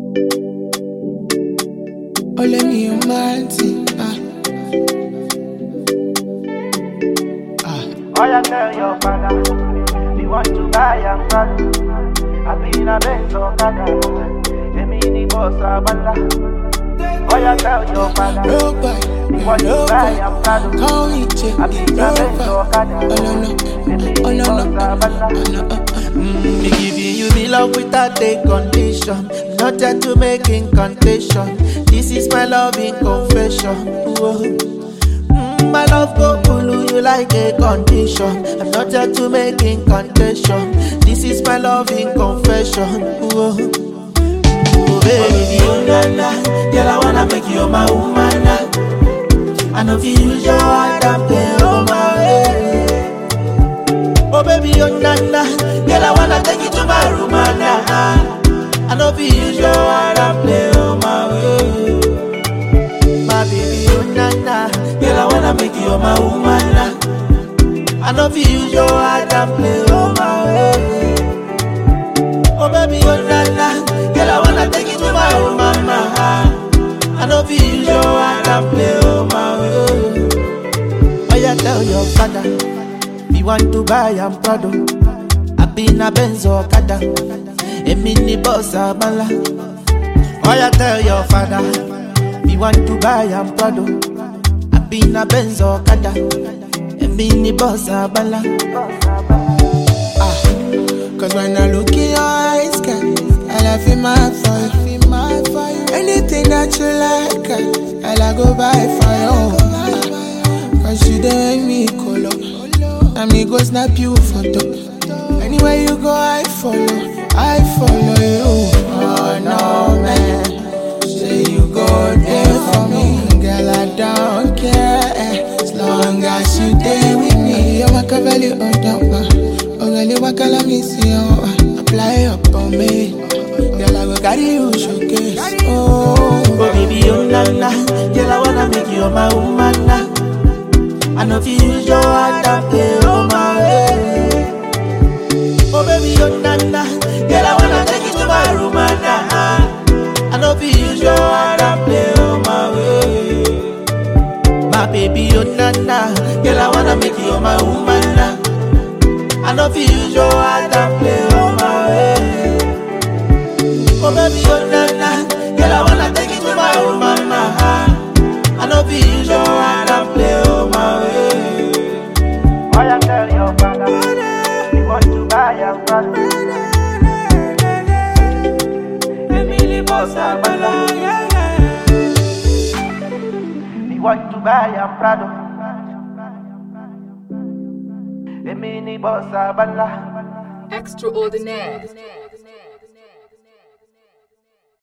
Oh, let me your mighty. Oh, you tell your father, we want to buy a car. I be in a Benz or Kada, a mini boss or Bala. Oh, you tell your father, we want to buy a car. I be in a Benz or Kada, a mini boss or Bala. Me giving you me love without a condition. Not yet to make incantation. This is my loving confession. Whoa. My love go pull you like a condition. I'm not here to make incantation. This is my loving confession. Whoa. Oh baby, oh na na, girl I wanna make you my woman now. I know if you use your heart and play oh my way. Oh baby, oh na na, girl I wanna take you to my room now. I know if you use your heart and play oh my way. My baby, oh na na, girl I wanna make you my woman now. I know if you use your heart and play oh my way. Oh baby, oh na na, girl I wanna take you to my woman now. I know if you use your heart and play oh my way. Oh yeah, tell your father, we want to buy am Prado. I be in a Benz or Kada, a mini boss or Bala. Oh yeah, tell your father, we want to buy am Prado. I be in a Benz or Kada, a mini boss or Bala. Cause when I look in your eyes, girl, I love in my fire. Anything that you like, I'll go buy for you. Cause you done make me color. And me go snap you photo. Anywhere you go, I follow you. Oh no, man. Say you go there for me. Girl, I don't care. As long as you there with me. You're my cavalry, oh, don't oh, girl, you walk all me, see, apply up on me. Girl, I go carry you, showcase. Oh, baby, oh na na, girl, I wanna make you my woman now. I know if you use your heart and play oh my way. Oh baby, oh na na, girl, I wanna take you to my room now. I know if you use your heart and play oh my way. My baby, oh na na, girl, I wanna make you my woman now. I know if you use your heart and play oh my way. Oh baby, oh na na, girl, I wanna take you to my woman now. I know if you use your heart and play oh my way. Oh, you tell your father, we want to buy a car. A mini boss or Bala. We want to buy a Prado. A mini boss or Bala. Extraordinaire.